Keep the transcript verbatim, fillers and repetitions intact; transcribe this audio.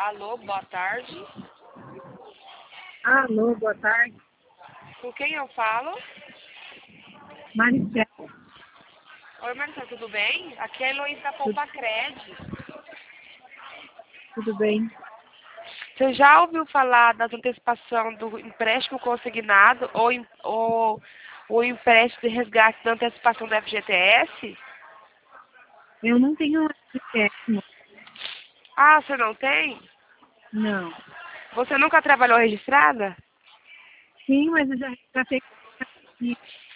Alô, boa tarde. Alô, boa tarde. Com quem eu falo? Maricela. Oi, Marcelo, tudo bem? Aqui é a Heloísa da Poupa Cred. Tudo bem? Você já ouviu falar da antecipação do empréstimo consignado ou, em- ou o empréstimo de resgate da antecipação do F G T S? Eu não tenho empréstimo. Ah, você não tem? Não. Você nunca trabalhou registrada? Sim, mas eu já, já peguei.